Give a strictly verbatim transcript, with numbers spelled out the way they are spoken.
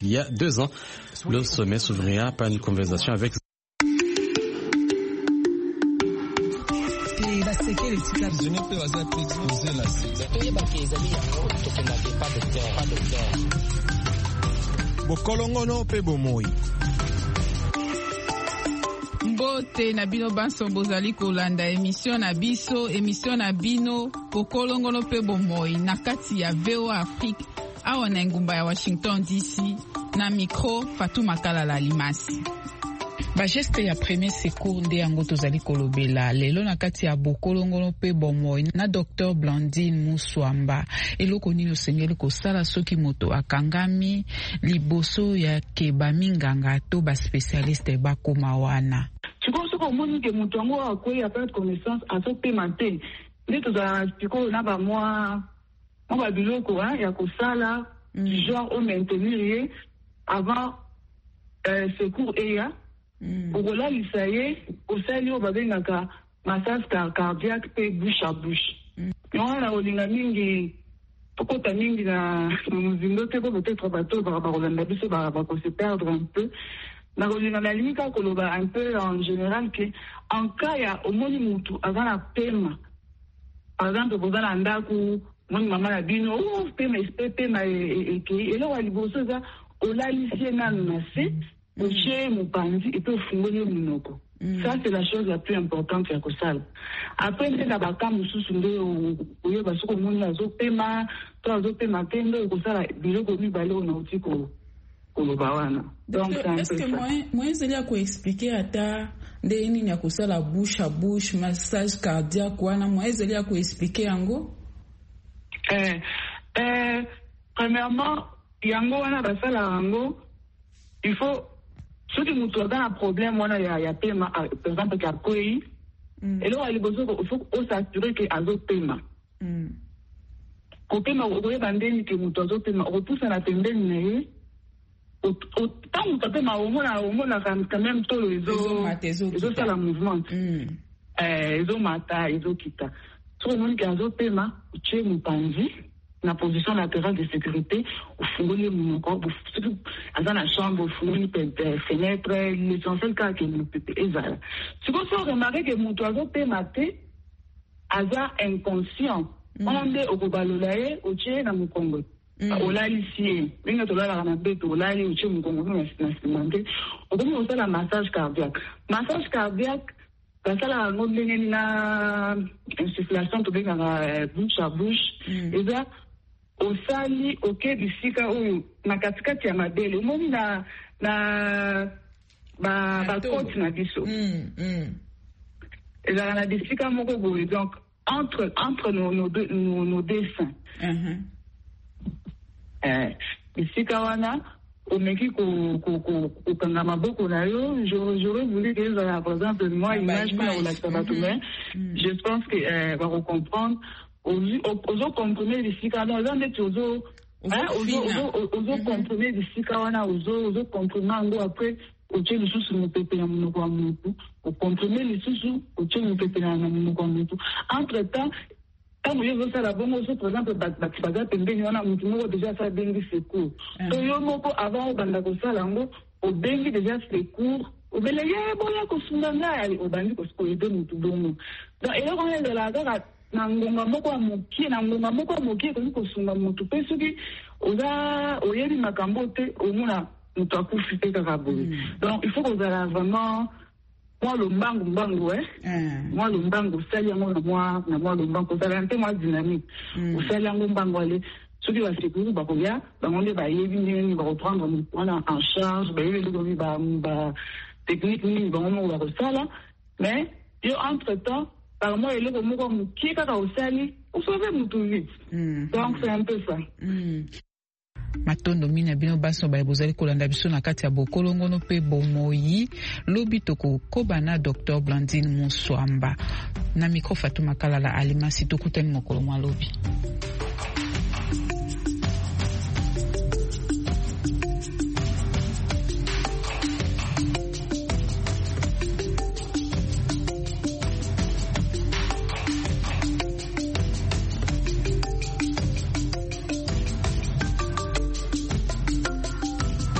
Il y a deux ans, le sommet s'ouvrira par une conversation avec Bokolongono pe bomoi. Mbote na bino banso bozali kolanda émission na biso émission na bino Bokolongono pe bomoi na kati ya V O A Afrique awa na ngumba ya Washington D C na micro Fatou Makalala Limasi. Ba geste ya premier secours nde yango tozali kolobela lelo na kati ya Bokolongono pe bomoi na Docteur Blandine Muswamba. Eloko nini osengeli kosala soki moto akangami liboso ya keba minganga to ba spécialiste bakoma wana. Siko soko moni ke moto yango akoyi apprendre connaissance azopema te nde tozala siko na bamwa mwa babiloko ya kosala du genre au maintenir ye avant euh, secours eya okolalisa ye osali oyo babengaka massage cardiaque pe bouche à bouche yango na olinga mingi tokota mingi na mozindo te po peut-être bato bakolanda biso bakose perdre un peu na kolinga na lingi kaka koloba un peu en général ke en cas ya omoni mutu aza na pema par exemple koza na ndako moni mama na bino pema pema ekei eloko ya liboso eza olalisi ye nanu na se otie mopanzi epe ofungoli ye monoko. Ça c'est la chose la plus importante ya kosala. Après nde na baka mosusu nde oyeba soki omoni azopema to azopema te nde okosala biloko mibale oyo nauti koloba wana. Donc c'est un peu ça. Est-ce que moi ezali ya koexplike ata nde nini ya kosala bouche à bouche massage cardiaque wana moi ezali ya koexplike yango? Eh, eh, premièrement yango wana basala yango il faut soki mutu aza na problème wana ya ya pema par exemple ka koyi eloko ya liboso il faut osassurer ke azopema kopema okoyeba ndeni ke mutu azopema okopusa na pembeni na ye ntango mutu apema omona quand même tolo ezosala mouvement ezomata ezokita soki omoni ke azopema otie mopanzi na position latérale de sécurité ofungoli monoko aza na chambre ofungoli fenêtre l'essentiel kaka ke mopepe ezala sikoyo so remarke ke moto azopema te aza inconscient wana nde okobalola ye otie na mokongo olalisi ye ndenge tolalaka na beto olali otie mokongo na nsima nte okomi kosala massage cardiaque massage cardiaque basalaka yango ndenge na insufflation tobengaka bouche à bouche eza osali oke bisika oyo na katikati ya mabele omoni na na ba bakoti na biso ezalaka na bisika moko boye donc entre entre nos nos deux nos, nos deux seins eh bisika wana omeki kokanga maboko na yo j'aurais voulu que ezala par exemple moi image mpona kolakisa bato mais je pense que bakocomprendre ozokomprime bisika wana oza ndeti ozokomprime bisika wana ozokomprime yango apres otie lisusu mopepe na monoko ya motu okomprime lisusu otie mopepe na monoko ya motu entre temps ntango yo ozosala bongo so par exemple bato baza pembeni wana motu moko deja asa bengi secours to yo moko avant obanda kosala yango obengi deja secours obele ye boya kosunga ngai obandi koyede motu bongo donc eloko wana ezalaka kaka na ngonga moko ya mokie na ngonga moko ya mokie ekoki kosunga motu mpe soki oza oyebi makambo te omona moto akufi te kaka boye donc il faut kozala vraiment mwa lombangu mbangu eh mwa lombangu osali yango na mwa na mwa lombangu kozala mpe mwa dynamique osali yango mbangu ale soki basekuru bakoya bango nde bayebi ndenge nini bakoprendre motu wana en charge bayebi eloko nini ba technique nini bango moko bakosala mais yo entre temps par moi eloko moko mokie kaka osali osauve motu vite donc c'est un peu ça. Matondo mina bino baso baye bozali kolanda biso na kati ya Bokolongono pe bomoi lobi toko kobana Docteur Blandine Muswamba na micro Fatou Makalala Alimasi tokutani mokolo mwa lobi.